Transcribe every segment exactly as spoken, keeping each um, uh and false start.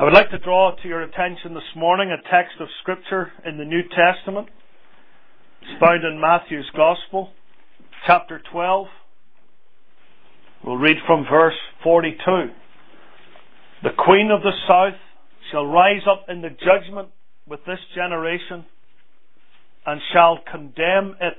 I would like to draw to your attention this morning a text of Scripture in the New Testament. It's found in Matthew's Gospel, chapter twelve. We'll read from verse forty-two. The Queen of the South shall rise up in the judgment with this generation, and shall condemn it.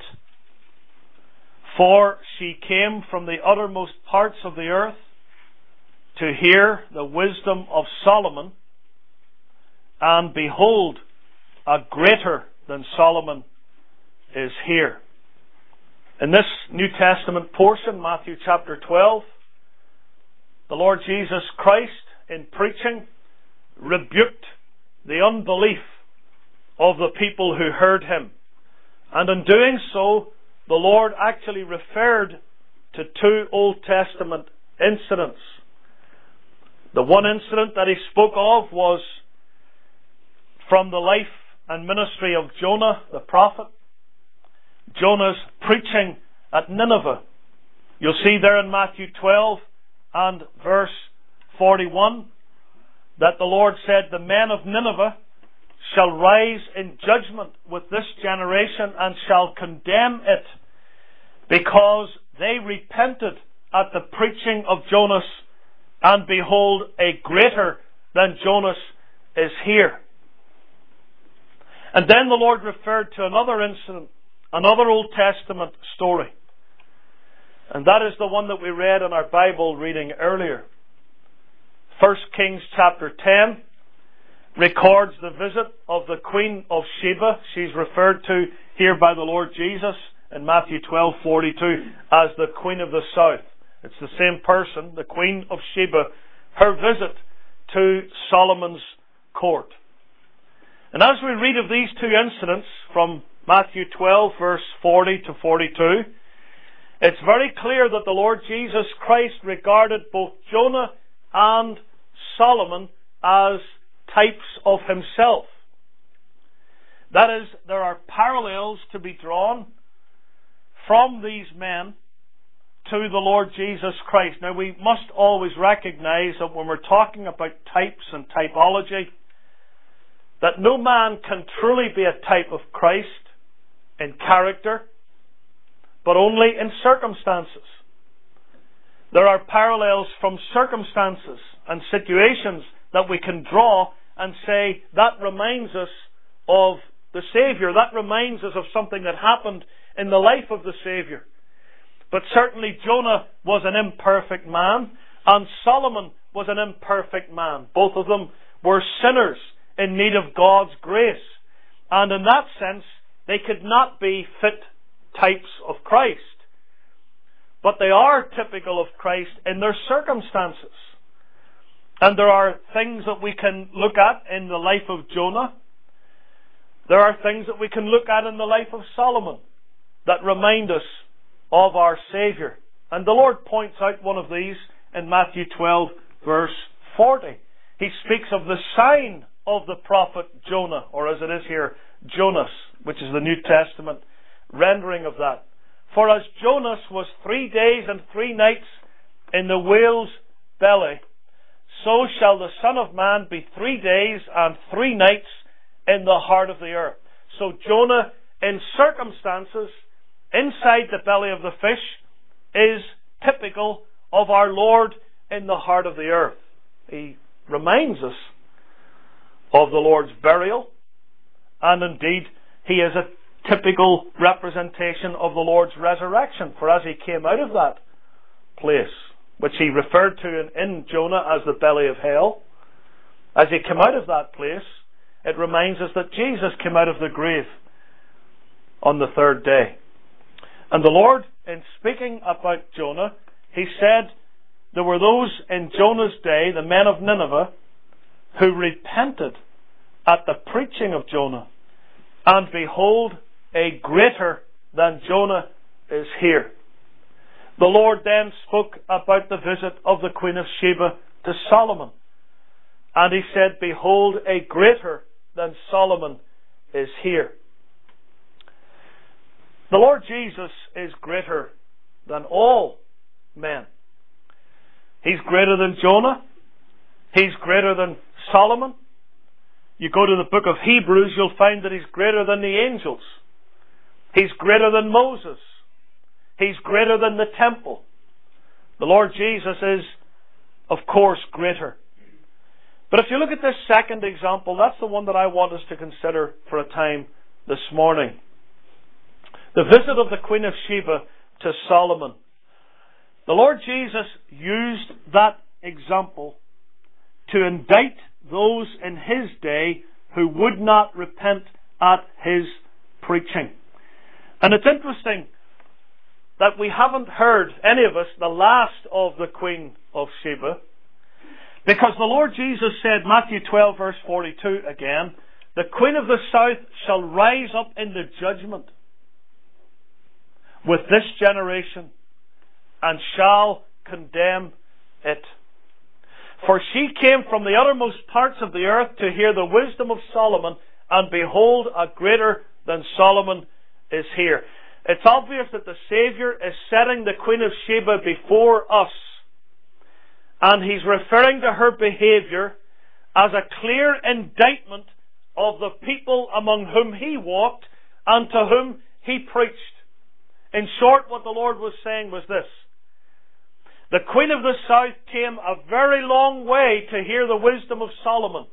For she came from the uttermost parts of the earth to hear the wisdom of Solomon, and behold, a greater than Solomon is here. In this New Testament portion, Matthew chapter twelve, the Lord Jesus Christ, in preaching, rebuked the unbelief of the people who heard Him. And in doing so, the Lord actually referred to two Old Testament incidents. The one incident that He spoke of was from the life and ministry of Jonah the prophet. Jonah's preaching at Nineveh. You'll see there in Matthew twelve and verse forty-one that the Lord said, the men of Nineveh shall rise in judgment with this generation and shall condemn it, because they repented at the preaching of Jonas, and behold, a greater than Jonas is here. And then the Lord referred to another incident, another Old Testament story. And that is the one that we read in our Bible reading earlier. First Kings chapter ten records the visit of the Queen of Sheba. She's referred to here by the Lord Jesus in Matthew twelve forty-two as the Queen of the South. It's the same person, the Queen of Sheba, her visit to Solomon's court. And as we read of these two incidents from Matthew twelve verse forty to forty-two, it's very clear that the Lord Jesus Christ regarded both Jonah and Solomon as types of Himself. That is, there are parallels to be drawn from these men to the Lord Jesus Christ. Now, we must always recognize that when we're talking about types and typology, that no man can truly be a type of Christ in character, but only in circumstances. There are parallels from circumstances and situations that we can draw and say, that reminds us of the Savior. That reminds us of something that happened in the life of the Savior. But certainly Jonah was an imperfect man, and Solomon was an imperfect man. Both of them were sinners in need of God's grace. And in that sense, they could not be fit types of Christ. But they are typical of Christ in their circumstances. And there are things that we can look at in the life of Jonah. There are things that we can look at in the life of Solomon that remind us of our Saviour. And the Lord points out one of these in Matthew twelve verse forty. He speaks of the sign of the prophet Jonah, or as it is here, Jonas, which is the New Testament rendering of that. For as Jonas was three days and three nights in the whale's belly, so shall the Son of Man be three days and three nights in the heart of the earth. So Jonah, in circumstances, inside the belly of the fish, is typical of our Lord in the heart of the earth. He reminds us of the Lord's burial, and indeed He is a typical representation of the Lord's resurrection. For as He came out of that place, which He referred to in, in Jonah as the belly of hell, as He came out of that place, it reminds us that Jesus came out of the grave on the third day. And the Lord, in speaking about Jonah, He said there were those in Jonah's day, the men of Nineveh, who repented at the preaching of Jonah. And behold, a greater than Jonah is here. The Lord then spoke about the visit of the Queen of Sheba to Solomon. And He said, behold, a greater than Solomon is here. The Lord Jesus is greater than all men. He's greater than Jonah. He's greater than Solomon. You go to the book of Hebrews, you'll find that he's greater than the angels. He's greater than Moses. He's greater than the temple. The Lord Jesus is, of course, greater. But if you look at this second example, that's the one that I want us to consider for a time this morning. The visit of the Queen of Sheba to Solomon. The Lord Jesus used that example to indict those in His day who would not repent at His preaching. And it's interesting that we haven't heard, any of us, the last of the Queen of Sheba, because the Lord Jesus said, Matthew twelve verse forty-two again, the Queen of the South shall rise up in the judgment with this generation and shall condemn it. For she came from the uttermost parts of the earth to hear the wisdom of Solomon, and behold, a greater than Solomon is here. It's obvious that the Saviour is setting the Queen of Sheba before us, and He's referring to her behaviour as a clear indictment of the people among whom He walked and to whom He preached. In short, what the Lord was saying was this: the Queen of the South came a very long way to hear the wisdom of Solomon,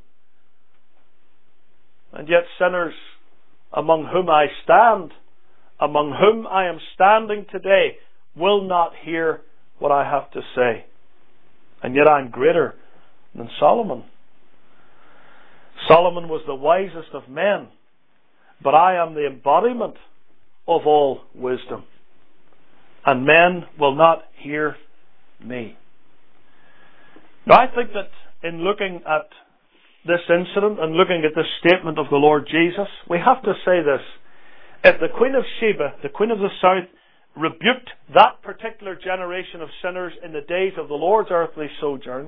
and yet sinners among whom I stand, among whom I am standing today, will not hear what I have to say. And yet I'm greater than Solomon. Solomon was the wisest of men, but I am the embodiment of all wisdom, and men will not hear me. Now, I think that in looking at this incident and looking at this statement of the Lord Jesus, we have to say this: if the Queen of Sheba, the Queen of the South, rebuked that particular generation of sinners in the days of the Lord's earthly sojourn,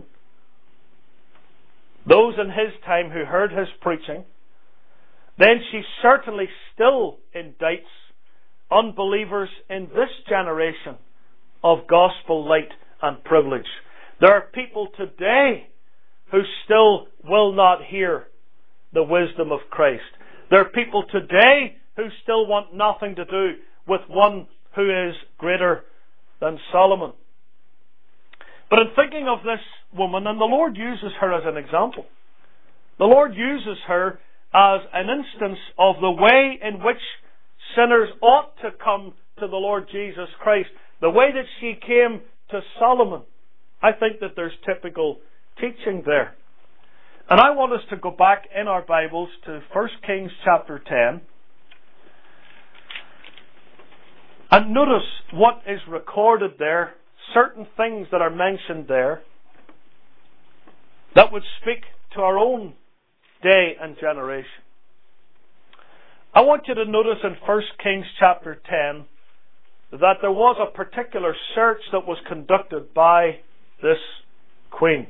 those in His time who heard His preaching, then she certainly still indicts unbelievers in this generation of gospel light and privilege. There are people today who still will not hear the wisdom of Christ. There are people today who still want nothing to do with one who is greater than Solomon. But in thinking of this woman, and the Lord uses her as an example, the Lord uses her as an instance of the way in which sinners ought to come to the Lord Jesus Christ, the way that she came to Solomon. I think that there's typical teaching there. And I want us to go back in our Bibles to First Kings chapter ten. And notice what is recorded there, certain things that are mentioned there that would speak to our own day and generation. I want you to notice in First Kings chapter ten that there was a particular search that was conducted by this queen.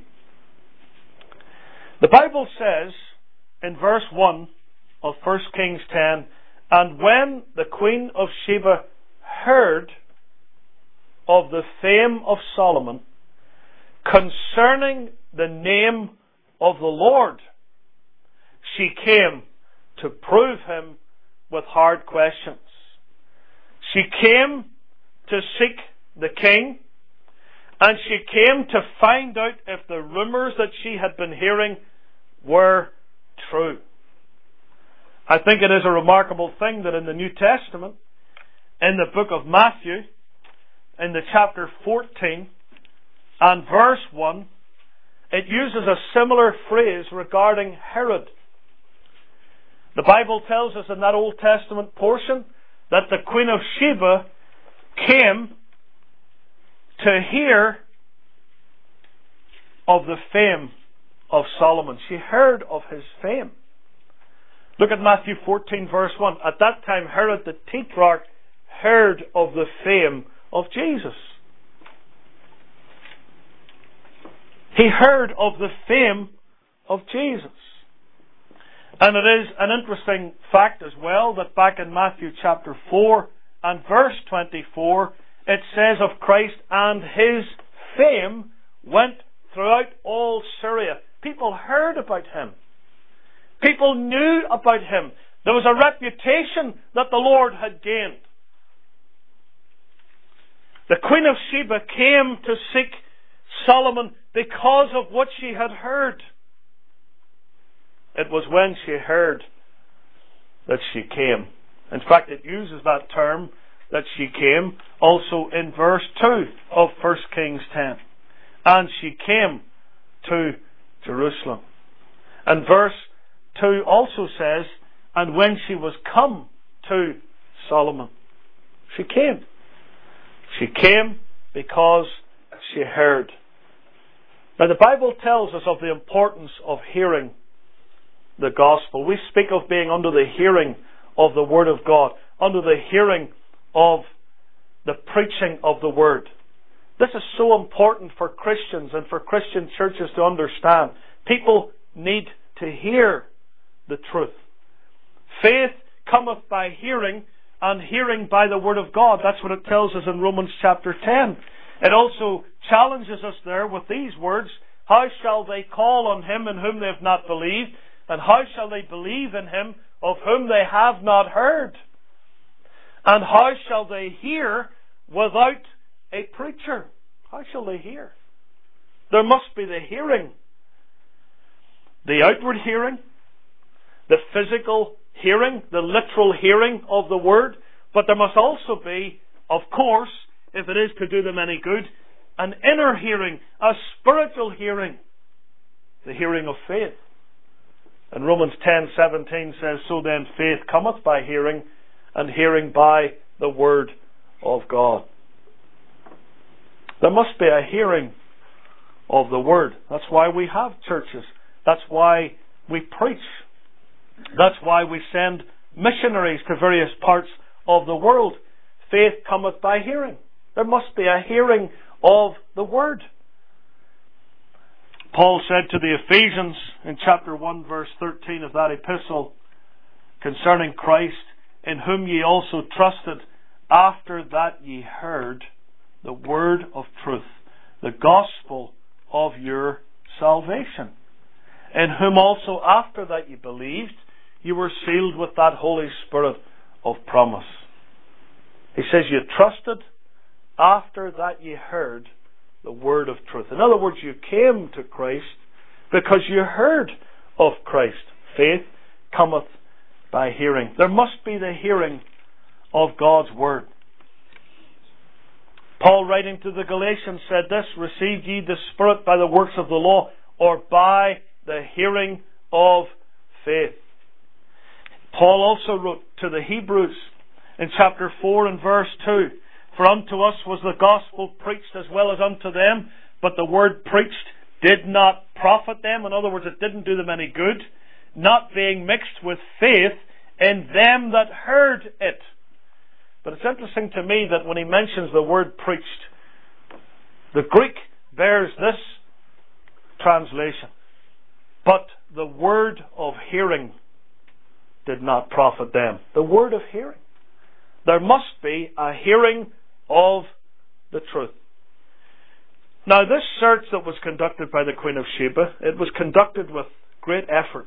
The Bible says in verse one of First Kings ten, and when the Queen of Sheba heard of the fame of Solomon concerning the name of the Lord, she came to prove him with hard questions. She came to seek the king, and she came to find out if the rumours that she had been hearing were true. I think it is a remarkable thing that in the New Testament, in the book of Matthew, in the chapter fourteen and verse one, it uses a similar phrase regarding Herod. The Bible tells us in that Old Testament portion that the Queen of Sheba came to hear of the fame of Solomon. She heard of his fame. Look at Matthew fourteen verse one. At that time Herod the Tetrarch heard of the fame of Jesus. He heard of the fame of Jesus. And it is an interesting fact as well that back in Matthew chapter four and verse twenty-four, it says of Christ, and his fame went throughout all Syria People heard about him. People knew about him. There was a reputation that the Lord had gained. The Queen of Sheba came to seek Solomon because of what she had heard. It was when she heard that she came. In fact, it uses that term, that she came, also in verse two of First Kings ten. And she came to Jerusalem. And verse two also says, and when she was come to Solomon. She came. She came because she heard. Now the Bible tells us of the importance of hearing the gospel. We speak of being under the hearing of the Word of God, under the hearing of the preaching of the Word. This is so important for Christians and for Christian churches to understand. People need to hear the truth. Faith cometh by hearing, and hearing by the Word of God. That's what it tells us in Romans chapter ten. It also challenges us there with these words, how shall they call on him in whom they have not believed? And how shall they believe in him of whom they have not heard? And how shall they hear without a preacher? How shall they hear? There must be the hearing. The outward hearing, the physical hearing, the literal hearing of the Word. But there must also be, of course, if it is to do them any good, an inner hearing, a spiritual hearing, the hearing of faith. And Romans ten seventeen says, so then faith cometh by hearing, and hearing by the Word of God. There must be a hearing of the Word. That's why we have churches. That's why we preach. That's why we send missionaries to various parts of the world. Faith cometh by hearing. There must be a hearing of the Word. Paul said to the Ephesians in chapter one verse thirteen of that epistle concerning Christ, in whom ye also trusted, after that ye heard the word of truth, the gospel of your salvation, in whom also after that ye believed, you were sealed with that Holy Spirit of promise. He says you trusted, after that ye heard the word of truth. In other words, you came to Christ because you heard of Christ. Faith cometh by hearing. There must be the hearing of God's word. Paul, writing to the Galatians, said this, received ye the Spirit by the works of the law, or by the hearing of faith? Paul also wrote to the Hebrews in chapter four and verse two, for unto us was the gospel preached as well as unto them, but the word preached did not profit them. In other words, it didn't do them any good, not being mixed with faith in them that heard it. But it's interesting to me that when he mentions the word preached, the Greek bears this translation, but the word of hearing did not profit them. The word of hearing. There must be a hearing of the truth. Now, this search that was conducted by the Queen of Sheba, it was conducted with great effort.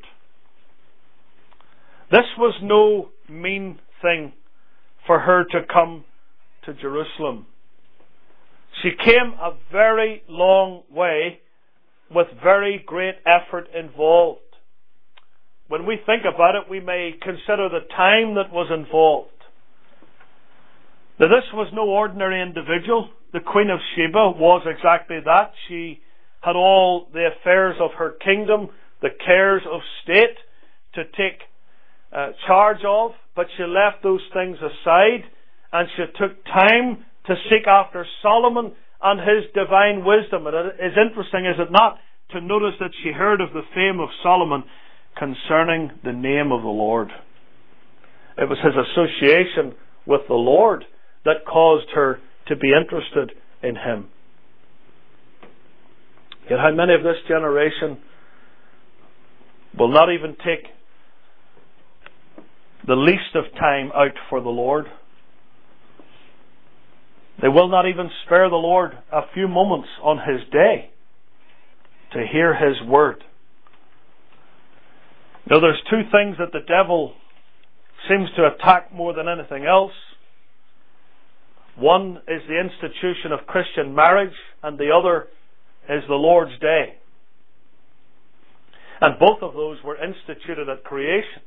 This was no mean thing for her to come to Jerusalem. She came a very long way with very great effort involved. When we think about it, we may consider the time that was involved. Now, this was no ordinary individual. The Queen of Sheba was exactly that. She had all the affairs of her kingdom, the cares of state to take uh, charge of, but she left those things aside and she took time to seek after Solomon and his divine wisdom. And it is interesting, is it not, to notice that she heard of the fame of Solomon concerning the name of the Lord. It was his association with the Lord that caused her to be interested in him. Yet how many of this generation will not even take the least of time out for the Lord? They will not even spare the Lord a few moments on his day to hear his word. Now there's two things that the devil seems to attack more than anything else. One is the institution of Christian marriage, and the other is the Lord's Day. And both of those were instituted at creation.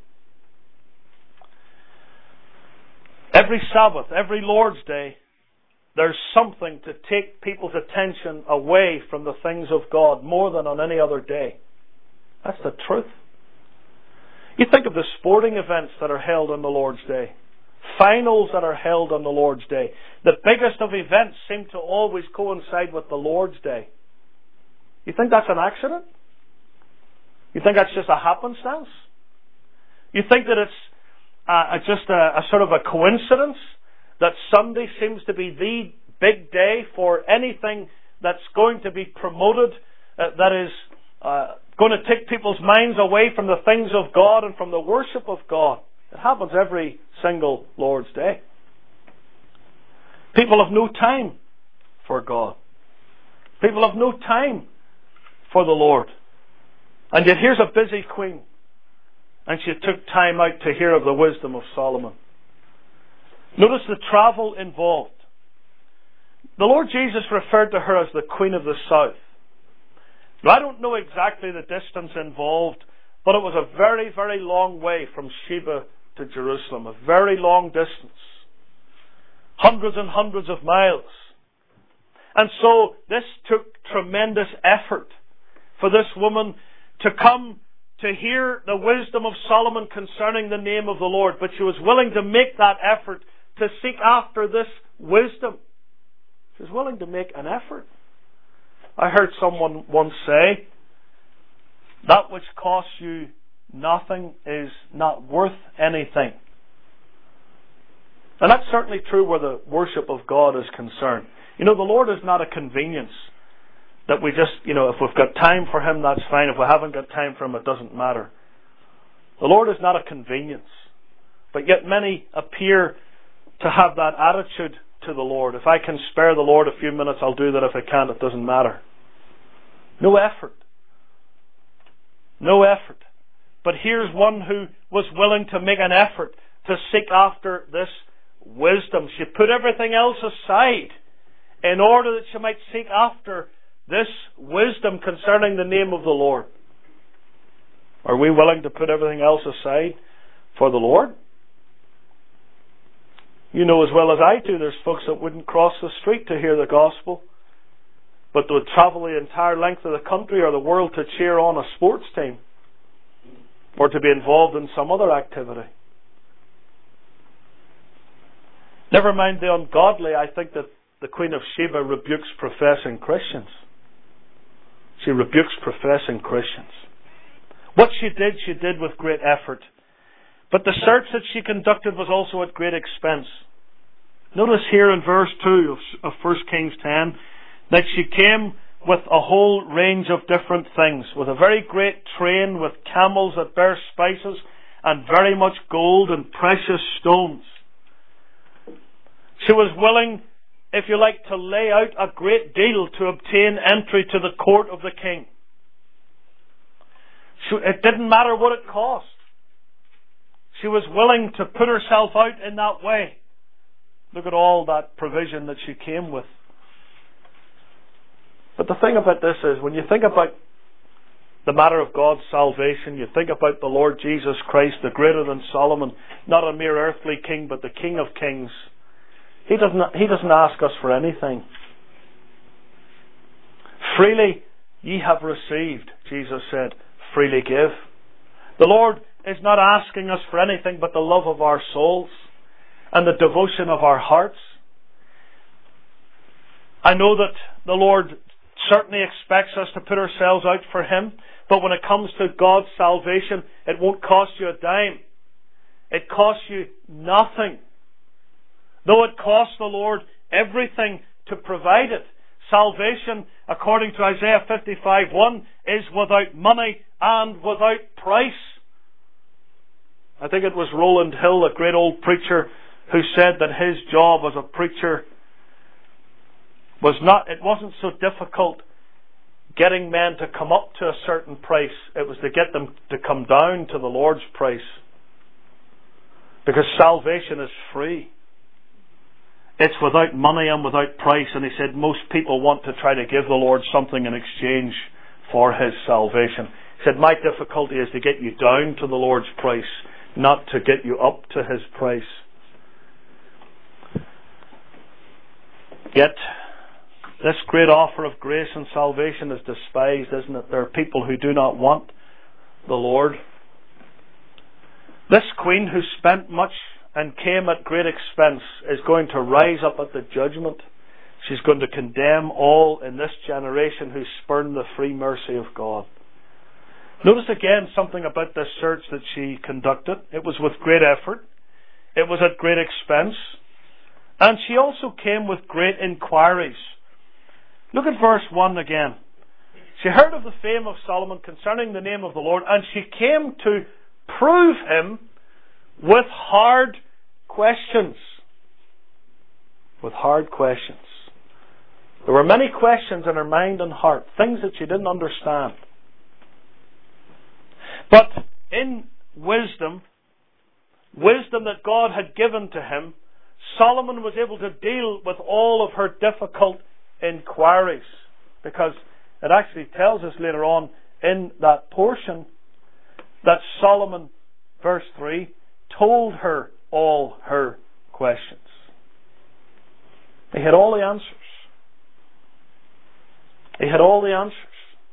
Every Sabbath, every Lord's Day, there's something to take people's attention away from the things of God more than on any other day. That's the truth. You think of the sporting events that are held on the Lord's Day, finals that are held on the Lord's Day. The biggest of events seem to always coincide with the Lord's Day. You think that's an accident? You think that's just a happenstance? You think that it's uh, just a, a sort of a coincidence that Sunday seems to be the big day for anything that's going to be promoted, uh, that is uh, going to take people's minds away from the things of God and from the worship of God? It happens every single Lord's Day. People have no time for God. People have no time for the Lord. And yet here's a busy queen, and she took time out to hear of the wisdom of Solomon. Notice the travel involved. The Lord Jesus referred to her as the Queen of the South. Now, I don't know exactly the distance involved, but it was a very, very long way from Sheba to Jerusalem. A very long distance. Hundreds and hundreds of miles. And so this took tremendous effort for this woman to come to hear the wisdom of Solomon concerning the name of the Lord. But she was willing to make that effort to seek after this wisdom. She was willing to make an effort. I heard someone once say, that which costs you nothing is not worth anything. And that's certainly true where the worship of God is concerned. You know, the Lord is not a convenience that we just, you know, if we've got time for Him, that's fine. If we haven't got time for Him, it doesn't matter. The Lord is not a convenience. But yet many appear to have that attitude to the Lord. If I can spare the Lord a few minutes, I'll do that. If I can't, it doesn't matter. No effort. No effort. But here's one who was willing to make an effort to seek after this wisdom. She put everything else aside in order that she might seek after this wisdom concerning the name of the Lord. Are we willing to put everything else aside for the Lord? You know as well as I do, there's folks that wouldn't cross the street to hear the gospel, but they would travel the entire length of the country or the world to cheer on a sports team or to be involved in some other activity. Never mind the ungodly, I think that the Queen of Sheba rebukes professing Christians. She rebukes professing Christians. What she did, she did with great effort. But the search that she conducted was also at great expense. Notice here in verse two of First Kings ten that she came with a whole range of different things, with a very great train, with camels that bear spices, and very much gold and precious stones. She was willing, if you like, to lay out a great deal to obtain entry to the court of the king. She, it didn't matter what it cost. She was willing to put herself out in that way. Look at all that provision that she came with. But the thing about this is, when you think about the matter of God's salvation, you think about the Lord Jesus Christ, the greater than Solomon, not a mere earthly king, but the King of Kings. He doesn't, he doesn't ask us for anything. Freely ye have received, Jesus said, freely give. The Lord is not asking us for anything but the love of our souls and the devotion of our hearts. I know that the Lord certainly expects us to put ourselves out for Him, but when it comes to God's salvation, it won't cost you a dime. It costs you nothing. Though it costs the Lord everything to provide it. Salvation, according to Isaiah fifty-five one, is without money and without price. I think it was Roland Hill, a great old preacher, who said that his job as a preacher was not, it wasn't so difficult getting men to come up to a certain price. It was to get them to come down to the Lord's price. Because salvation is free. It's without money and without price. And he said most people want to try to give the Lord something in exchange for His salvation. He said my difficulty is to get you down to the Lord's price, not to get you up to His price. Yet, this great offer of grace and salvation is despised, isn't it? There are people who do not want the Lord. This queen who spent much and came at great expense is going to rise up at the judgment. She's going to condemn all in this generation who spurn the free mercy of God. Notice again something about this search that she conducted. It was with great effort. It was at great expense. And she also came with great inquiries. Look at verse one again. She heard of the fame of Solomon concerning the name of the Lord, and she came to prove him with hard questions. With hard questions. There were many questions in her mind and heart, things that she didn't understand. But in wisdom, wisdom that God had given to him, Solomon was able to deal with all of her difficult inquiries. Because it actually tells us later on in that portion that Solomon, verse three, told her all her questions. He had all the answers. He had all the answers.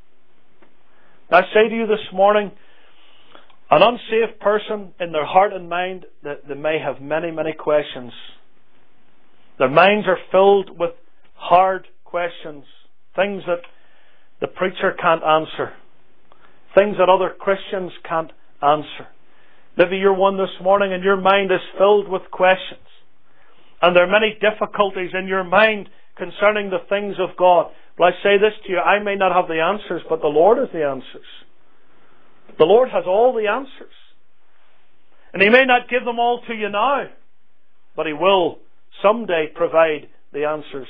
I say to you this morning, an unsaved person in their heart and mind, that they may have many, many questions. Their minds are filled with hard questions, things that the preacher can't answer, things that other Christians can't answer. Maybe you're one this morning and your mind is filled with questions. And there are many difficulties in your mind concerning the things of God. But I say this to you, I may not have the answers, but the Lord has the answers. The Lord has all the answers. And He may not give them all to you now, but He will someday provide the answers.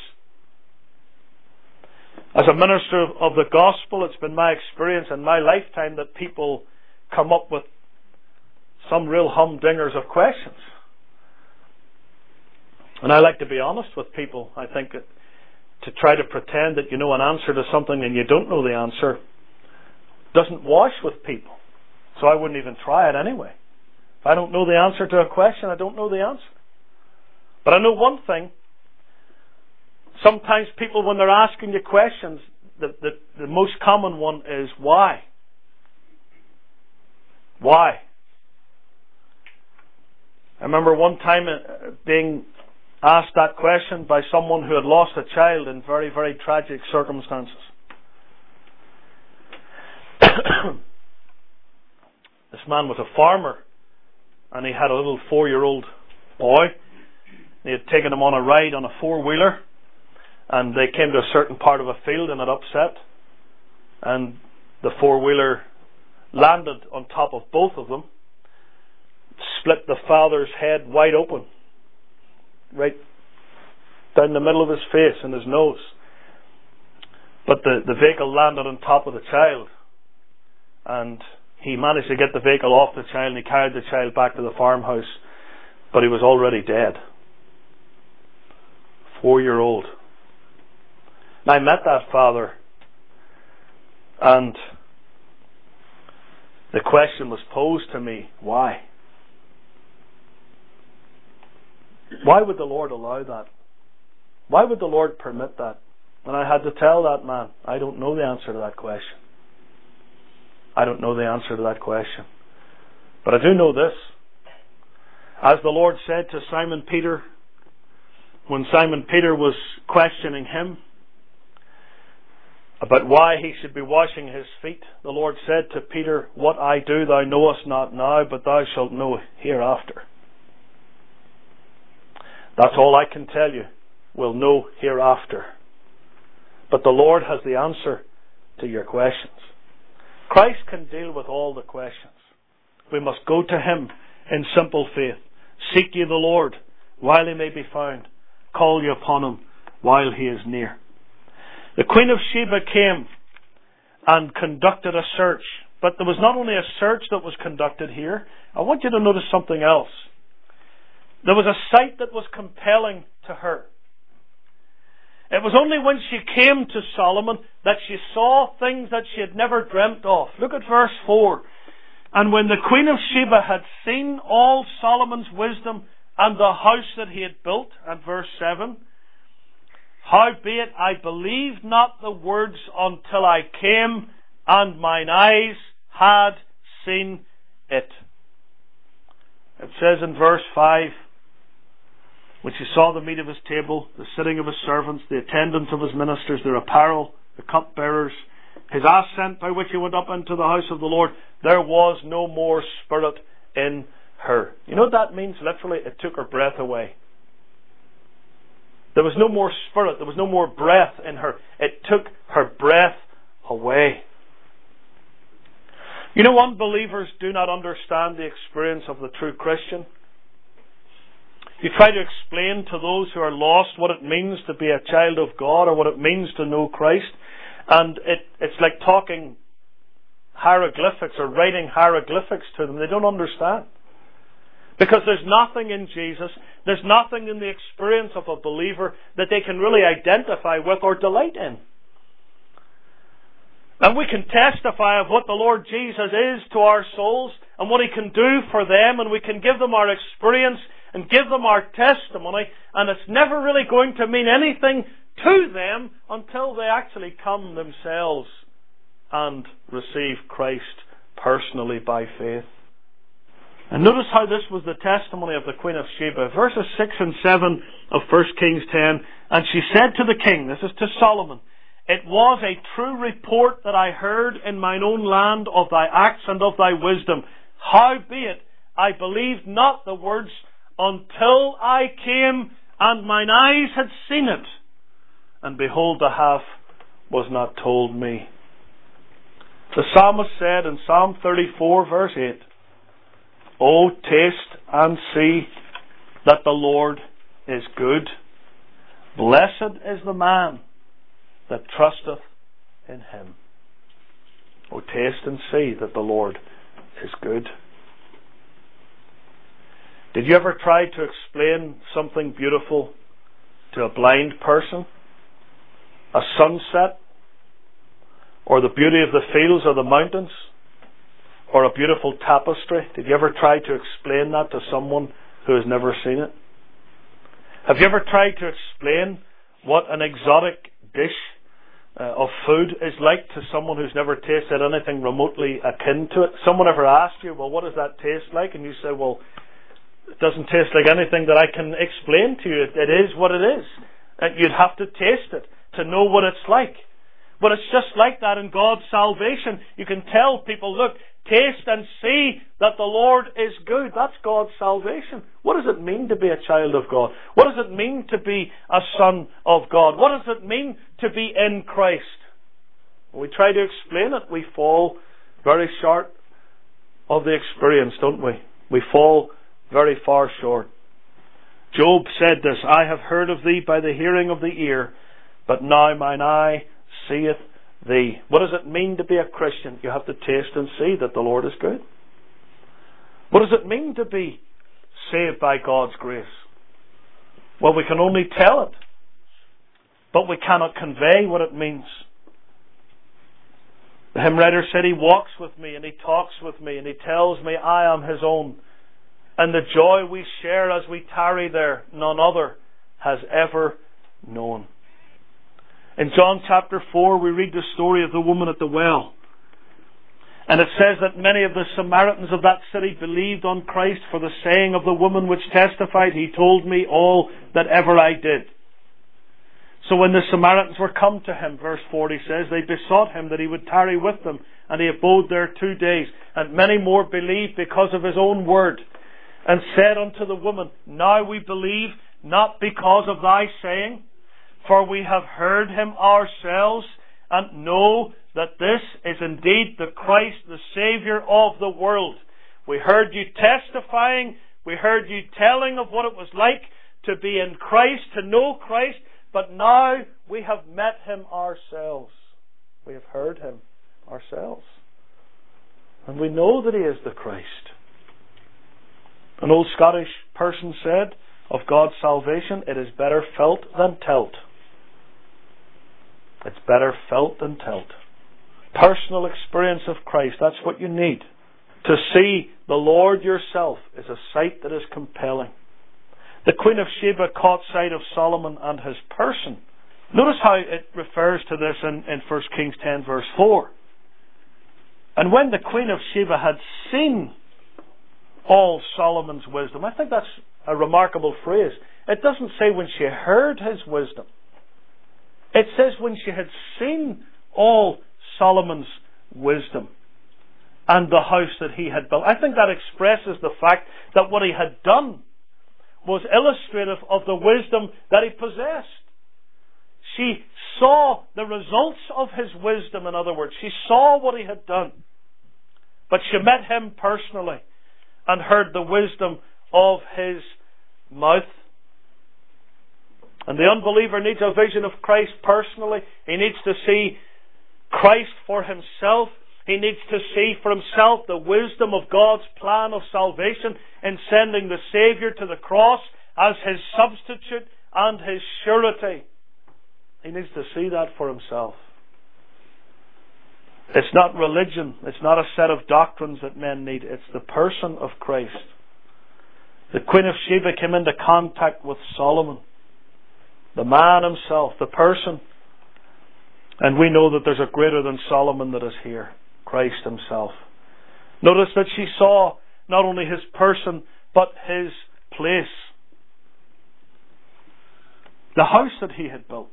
As a minister of the gospel, it's been my experience in my lifetime that people come up with some real humdingers of questions. And I like to be honest with people. I think that to try to pretend that you know an answer to something and you don't know the answer doesn't wash with people. So I wouldn't even try it anyway. If I don't know the answer to a question, I don't know the answer. But I know one thing. Sometimes people, when they're asking you questions, the, the, the most common one is why? Why? I remember one time being asked that question by someone who had lost a child in very, very tragic circumstances. This man was a farmer, and he had a little four-year-old boy. He had taken him on a ride on a four-wheeler, and they came to a certain part of a field and it upset, and the four-wheeler landed on top of both of them, split the father's head wide open, right down the middle of his face and his nose. But the, the vehicle landed on top of the child, and he managed to get the vehicle off the child, and he carried the child back to the farmhouse, but he was already dead. Four-year-old. And I met that father, and the question was posed to me, why? Why would the Lord allow that? Why would the Lord permit that? And I had to tell that man, I don't know the answer to that question. I don't know the answer to that question. But I do know this. As the Lord said to Simon Peter, when Simon Peter was questioning him about why he should be washing his feet, the Lord said to Peter, what I do thou knowest not now, but thou shalt know hereafter. That's all I can tell you. We'll know hereafter. But the Lord has the answer to your questions. Christ can deal with all the questions. We must go to Him in simple faith. Seek ye the Lord while He may be found. Call ye upon Him while He is near. The Queen of Sheba came and conducted a search. But there was not only a search that was conducted here. I want you to notice something else. There was a sight that was compelling to her. It was only when she came to Solomon that she saw things that she had never dreamt of. Look at verse four. And when the Queen of Sheba had seen all Solomon's wisdom and the house that he had built, and verse seven, howbeit I believed not the words until I came, and mine eyes had seen it. It says in verse five, when she saw the meat of his table, the sitting of his servants, the attendance of his ministers, their apparel, the cupbearers, his ascent by which he went up into the house of the Lord, there was no more spirit in her. You know what that means? Literally, it took her breath away. There was no more spirit. There was no more breath in her. It took her breath away. You know, unbelievers do not understand the experience of the true Christian. You try to explain to those who are lost what it means to be a child of God or what it means to know Christ, and it, it's like talking hieroglyphics or writing hieroglyphics to them. They don't understand. Because there's nothing in Jesus, there's nothing in the experience of a believer that they can really identify with or delight in. And we can testify of what the Lord Jesus is to our souls and what He can do for them, and we can give them our experience and give them our testimony, and it's never really going to mean anything to them until they actually come themselves and receive Christ personally by faith. And notice how this was the testimony of the Queen of Sheba. Verses six and seven of First Kings ten. And she said to the king, this is to Solomon, it was a true report that I heard in mine own land of thy acts and of thy wisdom. Howbeit, I believed not the words until I came and mine eyes had seen it. And behold, the half was not told me. The psalmist said in Psalm thirty-four verse eight, O taste and see that the Lord is good. Blessed is the man that trusteth in Him. O taste and see that the Lord is good. Did you ever try to explain something beautiful to a blind person? A sunset? Or the beauty of the fields or the mountains? Or a beautiful tapestry? Did you ever try to explain that to someone who has never seen it? Have you ever tried to explain what an exotic dish uh, of food is like to someone who's never tasted anything remotely akin to it? Someone ever asked you, well, what does that taste like? And you say, well, it doesn't taste like anything that I can explain to you. It, it is what it is. And you'd have to taste it to know what it's like. But it's just like that in God's salvation. You can tell people, look, taste and see that the Lord is good. That's God's salvation. What does it mean to be a child of God? What does it mean to be a son of God? What does it mean to be in Christ? When we try to explain it, we fall very short of the experience, don't we? We fall very far short. Job said this, I have heard of thee by the hearing of the ear, but now mine eye seeth thee. What does it mean to be a Christian? You have to taste and see that the Lord is good. What does it mean to be saved by God's grace? Well, we can only tell it, but we cannot convey what it means. The hymn writer said he walks with me and he talks with me and he tells me I am his own. And the joy we share as we tarry there, none other has ever known. In John chapter four, we read the story of the woman at the well. And it says that many of the Samaritans of that city believed on Christ for the saying of the woman which testified, He told me all that ever I did. So when the Samaritans were come to him, verse forty says, they besought him that he would tarry with them, and he abode there two days. And many more believed because of his own word, and said unto the woman, Now we believe, not because of thy saying, for we have heard him ourselves, and know that this is indeed the Christ, the Saviour of the world. We heard you testifying, we heard you telling of what it was like to be in Christ, to know Christ, but now we have met him ourselves. We have heard him. ourselves. And we know that He is the Christ. An old Scottish person said of God's salvation, it is better felt than telt. It's better felt than telt. Personal experience of Christ, that's what you need. To see the Lord yourself is a sight that is compelling. The Queen of Sheba caught sight of Solomon and his person. Notice how it refers to this in, in First Kings ten verse four. And when the Queen of Sheba had seen all Solomon's wisdom, I think that's a remarkable phrase. It doesn't say when she heard his wisdom. It says when she had seen all Solomon's wisdom and the house that he had built. I think that expresses the fact that what he had done was illustrative of the wisdom that he possessed. She saw the results of his wisdom, in other words. She saw what he had done. But she met him personally and heard the wisdom of his mouth. And the unbeliever needs a vision of Christ personally. He needs to see Christ for himself. He needs to see for himself the wisdom of God's plan of salvation in sending the Saviour to the cross as his substitute and his surety. He needs to see that for himself. It's not religion. It's not a set of doctrines that men need. It's the person of Christ. The Queen of Sheba came into contact with Solomon, the man himself, the person. And we know that there's a greater than Solomon that is here, Christ himself. Notice that she saw not only his person, but his place. The house that he had built.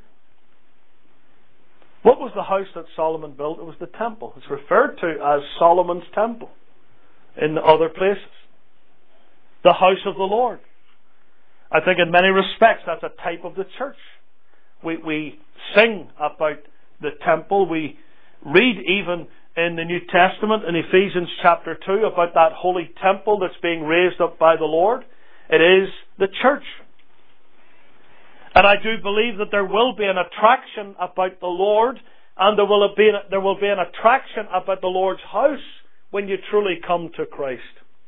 What was the house that Solomon built? It was the temple. It's referred to as Solomon's temple in other places. The house of the Lord. I think in many respects that's a type of the church. We, we sing about the temple. We read even in the New Testament in Ephesians chapter two about that holy temple that's being raised up by the Lord. It is the church. And I do believe that there will be an attraction about the Lord, and there will be an, there will be an attraction about the Lord's house when you truly come to Christ.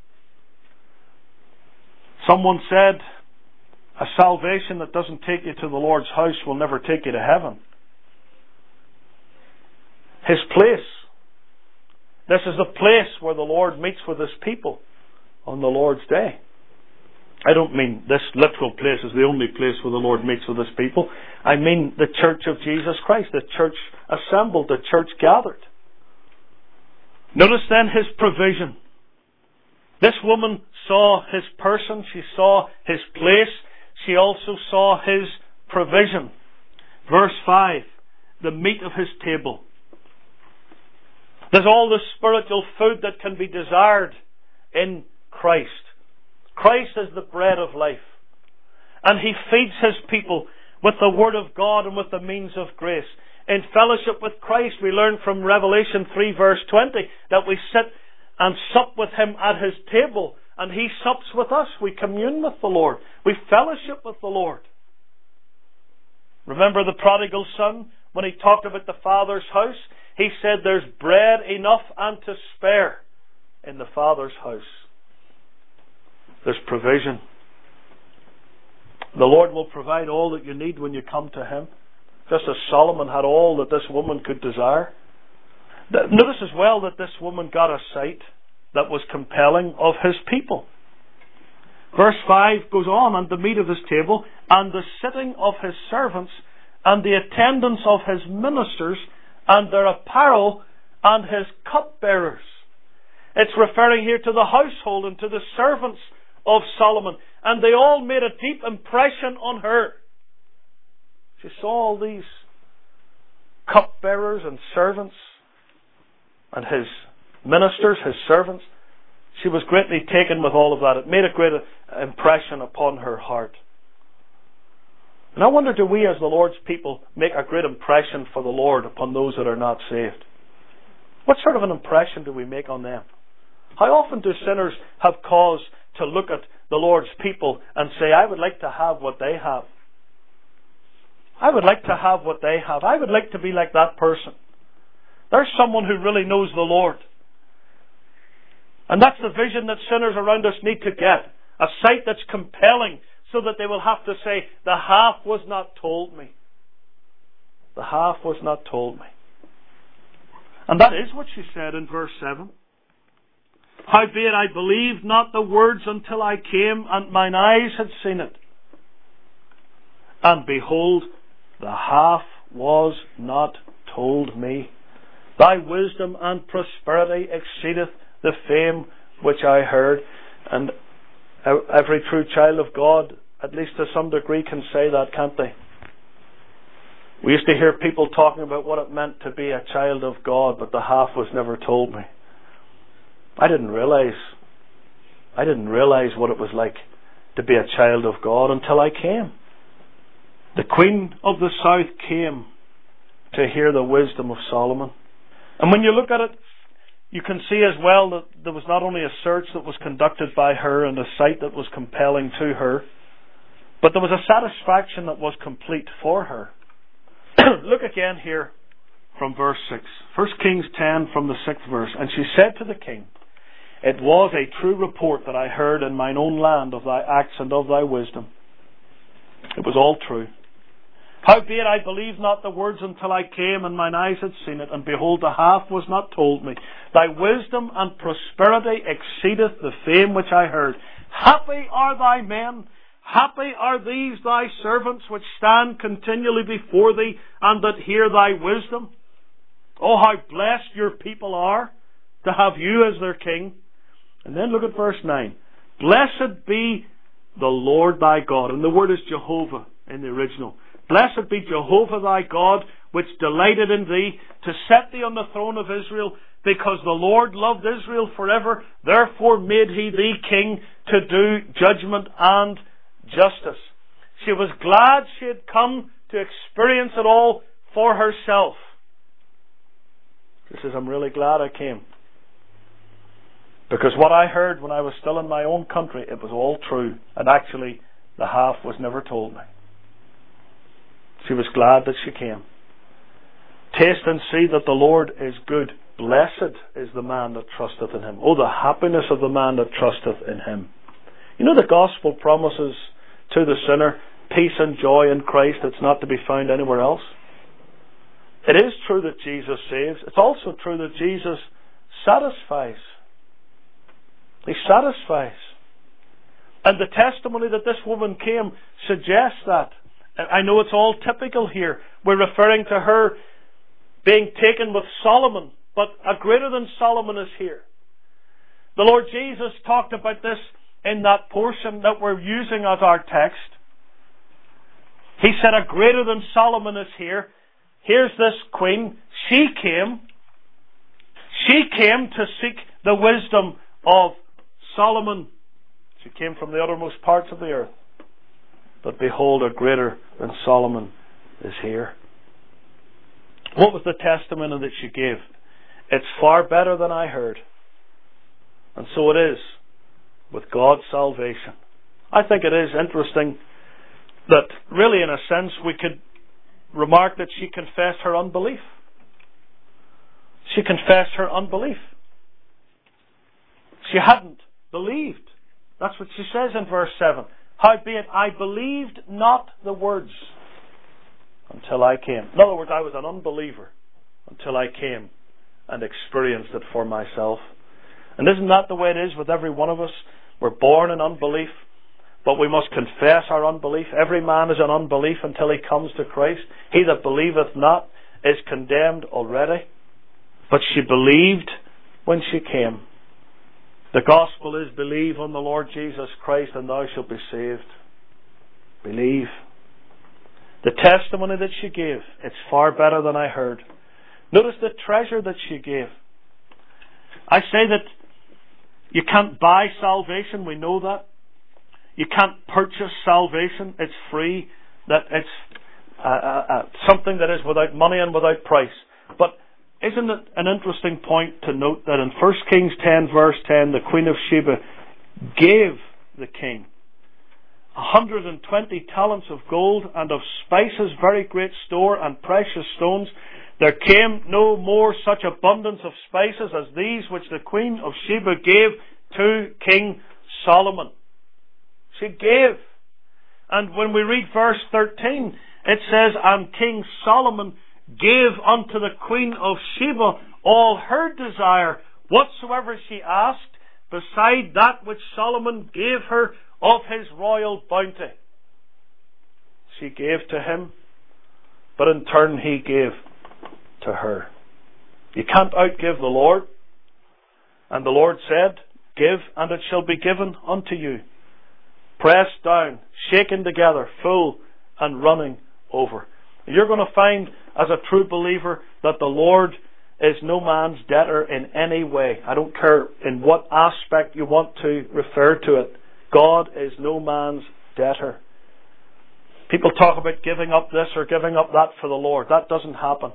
Someone said, a salvation that doesn't take you to the Lord's house will never take you to heaven. His place. This is the place where the Lord meets with His people on the Lord's day. I don't mean this literal place is the only place where the Lord meets with His people. I mean the church of Jesus Christ, the church assembled, the church gathered. Notice then His provision. This woman saw His person, she saw His place, she also saw His provision. Verse five, the meat of His table. There's all the spiritual food that can be desired in Christ. Christ is the bread of life. And He feeds His people with the Word of God and with the means of grace. In fellowship with Christ, we learn from Revelation three verse twenty that we sit and sup with Him at His table, and He sups with us. We commune with the Lord. We fellowship with the Lord. Remember the prodigal son? When he talked about the Father's house, he said there's bread enough and to spare in the Father's house. There's provision. The Lord will provide all that you need when you come to Him. Just as Solomon had all that this woman could desire. Notice as well that this woman got a sight that was compelling of His people. Verse five goes on, and the meat of His table, and the sitting of His servants, and the attendance of His ministers, and their apparel, and His cupbearers. It's referring here to the household and to the servants of Solomon. And they all made a deep impression on her. She saw all these cupbearers and servants and His ministers, His servants. She was greatly taken with all of that. It made a great impression upon her heart. And I wonder, do we as the Lord's people make a great impression for the Lord upon those that are not saved? What sort of an impression do we make on them? How often do sinners have cause to look at the Lord's people and say, I would like to have what they have. I would like to have what they have. I would like to be like that person. There's someone who really knows the Lord. And that's the vision that sinners around us need to get. A sight that's compelling, so that they will have to say, the half was not told me. The half was not told me. And that is what she said in verse seven. Howbeit I believed not the words until I came, and mine eyes had seen it. And behold, the half was not told me. Thy wisdom and prosperity exceedeth the fame which I heard. And every true child of God, at least to some degree, can say that, can't they? We used to hear people talking about what it meant to be a child of God, but the half was never told me. I didn't realize, I didn't realize what it was like to be a child of God until I came. The Queen of the South came to hear the wisdom of Solomon. And when you look at it, you can see as well that there was not only a search that was conducted by her and a sight that was compelling to her, but there was a satisfaction that was complete for her. Look again here from verse six. First Kings ten from the sixth verse. And she said to the king, It was a true report that I heard in mine own land of thy acts and of thy wisdom. It was all true. Howbeit I believed not the words until I came, and mine eyes had seen it, and behold, the half was not told me. Thy wisdom and prosperity exceedeth the fame which I heard. Happy are thy men, happy are these thy servants, which stand continually before thee, and that hear thy wisdom. Oh, how blessed your people are to have you as their king. And then look at verse nine. Blessed be the Lord thy God. And the word is Jehovah in the original. Blessed be Jehovah thy God, which delighted in thee, to set thee on the throne of Israel, because the Lord loved Israel forever. Therefore made he thee king to do judgment and justice. She was glad she had come to experience it all for herself. She says, I'm really glad I came. Because what I heard when I was still in my own country, it was all true. And actually, the half was never told me. She was glad that she came. Taste and see that the Lord is good. Blessed is the man that trusteth in him. Oh, the happiness of the man that trusteth in him. You know, the gospel promises to the sinner peace and joy in Christ that's not to be found anywhere else. It is true that Jesus saves. It's also true that Jesus satisfies. He satisfies. And the testimony that this woman came suggests that. I know it's all typical here. We're referring to her being taken with Solomon, but a greater than Solomon is here. The Lord Jesus talked about this in that portion that we're using as our text. He said a greater than Solomon is here. Here's this queen. She came. She came to seek the wisdom of Solomon. She came from the uttermost parts of the earth. But behold, a greater than Solomon is here. What was the testimony that she gave? It's far better than I heard. And so it is with God's salvation. I think it is interesting that really in a sense we could remark that she confessed her unbelief. She confessed her unbelief. She hadn't believed. That's what she says in verse seven. Howbeit I believed not the words until I came. In other words, I was an unbeliever until I came and experienced it for myself. And isn't that the way it is with every one of us? We're born in unbelief, but we must confess our unbelief. Every man is in unbelief until he comes to Christ. He that believeth not is condemned already. But she believed when she came. The gospel is believe on the Lord Jesus Christ and thou shalt be saved. Believe. The testimony that she gave, it's far better than I heard. Notice the treasure that she gave. I say that you can't buy salvation, we know that. You can't purchase salvation, it's free. That it's uh, uh, uh, something that is without money and without price. But isn't it an interesting point to note that in First Kings ten verse ten, the Queen of Sheba gave the king one hundred twenty talents of gold and of spices very great store and precious stones. There came no more such abundance of spices as these which the Queen of Sheba gave to King Solomon. She gave. And when we read verse thirteen, it says, And King Solomon gave unto the Queen of Sheba all her desire, whatsoever she asked, beside that which Solomon gave her of his royal bounty. She gave to him, but in turn he gave to her. You can't outgive the Lord. And the Lord said, Give, and it shall be given unto you. Pressed down, shaken together, full and running over. You're going to find, as a true believer, that the Lord is no man's debtor in any way. I don't care in what aspect you want to refer to it. God is no man's debtor. People talk about giving up this or giving up that for the Lord. That doesn't happen.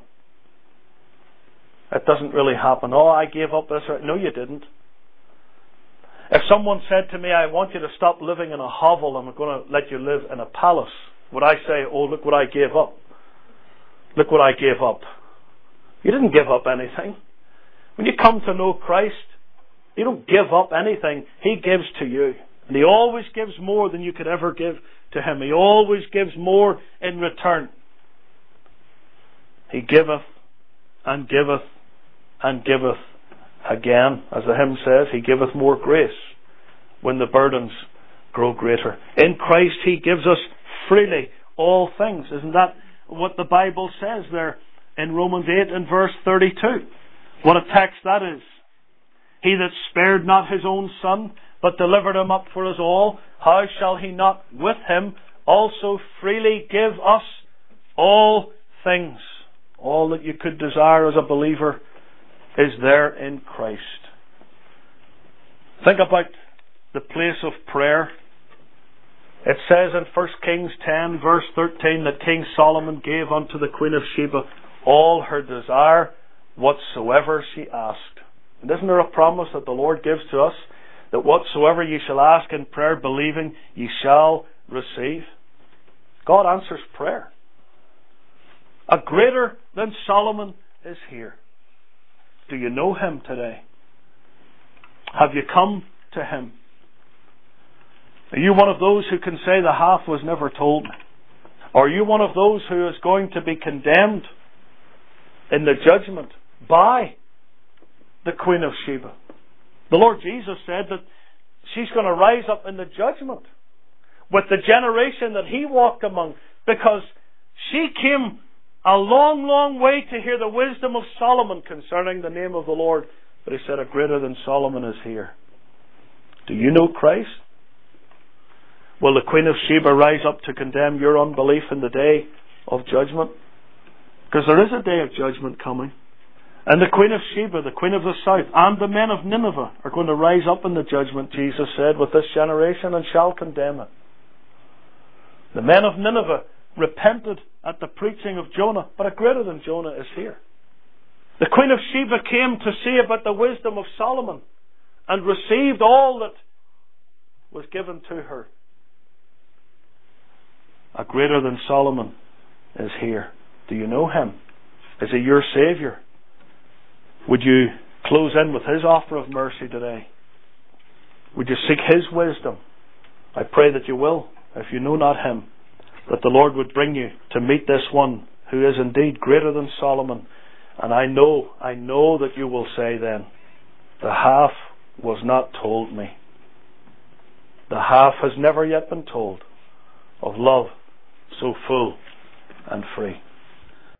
It doesn't really happen. Oh, I gave up this. Or... No, you didn't. If someone said to me, I want you to stop living in a hovel and I'm going to let you live in a palace, would I say, oh, look what I gave up? Look what I gave up. You didn't give up anything. When you come to know Christ, you don't give up anything. He gives to you. And He always gives more than you could ever give to Him. He always gives more in return. He giveth and giveth and giveth again. As the hymn says, He giveth more grace when the burdens grow greater. In Christ He gives us freely all things. Isn't that what the Bible says there in Romans eight and verse thirty-two? What a text that is. He that spared not His own Son, but delivered Him up for us all, how shall He not with Him also freely give us all things? All that you could desire as a believer is there in Christ. Think about the place of prayer. It says in First Kings ten verse thirteen that King Solomon gave unto the Queen of Sheba all her desire whatsoever she asked. And isn't there a promise that the Lord gives to us, that whatsoever ye shall ask in prayer, believing, ye shall receive? God answers prayer. A greater than Solomon is here. Do you know Him today? Have you come to Him? Are you one of those who can say the half was never told me? Or are you one of those who is going to be condemned in the judgment by the Queen of Sheba? The Lord Jesus said that she's going to rise up in the judgment with the generation that He walked among, because she came a long, long way to hear the wisdom of Solomon concerning the name of the Lord. But He said, a greater than Solomon is here. Do you know Christ? Will the Queen of Sheba rise up to condemn your unbelief in the day of judgment? Because there is a day of judgment coming. And the Queen of Sheba, the Queen of the South, and the men of Nineveh are going to rise up in the judgment, Jesus said, with this generation, and shall condemn it. The men of Nineveh repented at the preaching of Jonah, but a greater than Jonah is here. The Queen of Sheba came to see about the wisdom of Solomon and received all that was given to her. A greater than Solomon is here. Do you know Him? Is He your Saviour? Would you close in with His offer of mercy today? Would you seek His wisdom? I pray that you will, if you know not Him, that the Lord would bring you to meet this one who is indeed greater than Solomon. And I know, I know that you will say then, the half was not told me. The half has never yet been told of love so full and free.